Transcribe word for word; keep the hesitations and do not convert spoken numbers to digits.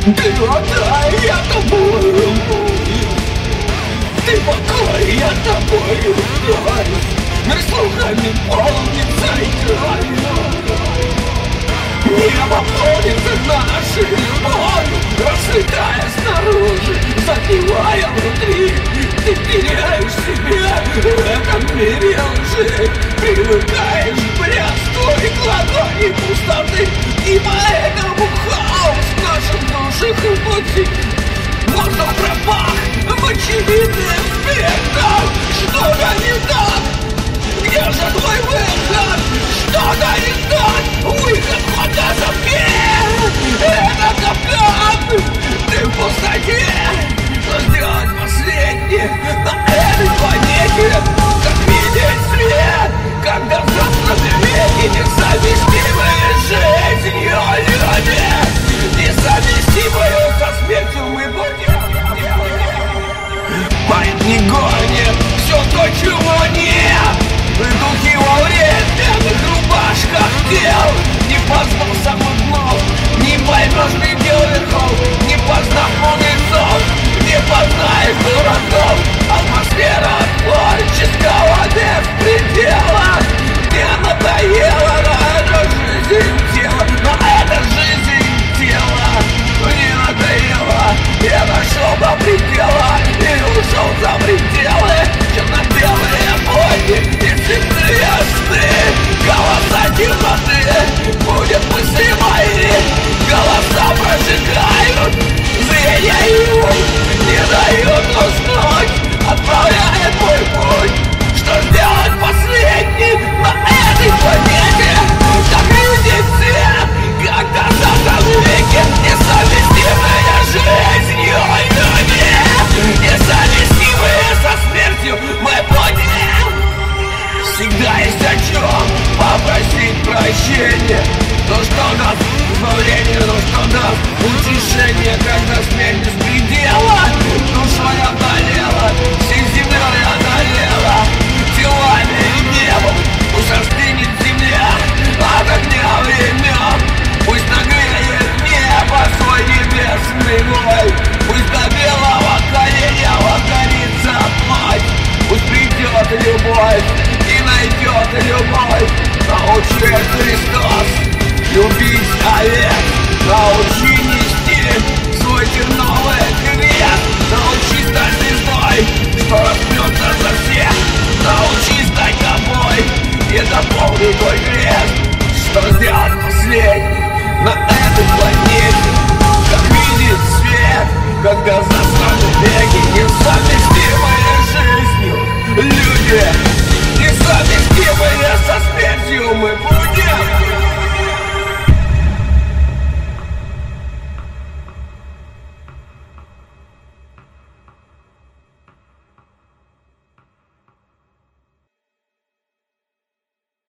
Ты вода, я тобою буду. Ты покой, я тобою крою. Мир слухами полнится и краю. Небо полнится нашей любовью, расцветая снаружи, запивая внутри. Ты теряешь себя в этом мире лжи, привыкаешь к блеску и гладкой пустоты. И поэтому хаос в нашем душах и пути. Воздух пропах в очевидных спектрах. Что-то не так. Где же твой выход? Что-то не так. Выход фантазов. Это капкан. Ты в пустоте. Что сделать последнее на этой планете? Как видеть свет, когда взрослые веки несовместимые с жизнью люди, несовместимые со смертью мы будем. Маятник гонит все то, чего нет. Духи во временных рубашках тел. Не познал самых днов, не поймешь предел верхов, не познав мудрецов, не познаешь дураков. Атмосфера творческого беспредела. Мне надоело, но это жизнь тела, но это жизнь тела. Мне надоело, я дошел до предела и ушел за пределы. Черно-белые боги и цветные сны, голоса темноты, будет мысли мои. Голоса прожигают зрение и ум, не дают уснуть, отправляет мой путь. Что сделать последним на этой планете? Как видеть свет, когда завтра в веке несовместимые с жизнью люди, несовместимые со смертью мы будем. Всегда есть о чем попросить прощения. То, что даст избавление, то, что даст утешение, когда смерть без предела. Душой одолела, всей землей одолела, телами и небом. Пусть остынет земля от огня времен. Пусть нагреет небо свой небесный вой. Пусть до белого коленя воцарится плоть. Пусть придет любовь и найдет любовь. Научи, Христос, любить овец. Научи нести свой терновый крест. Научи стать звездой, что распнется за всех. Научи стать тобой и дополнить твой крест. Что сделать последний на этой планете? Как видит свет, когда застанут веки несовместимые с жизнью люди.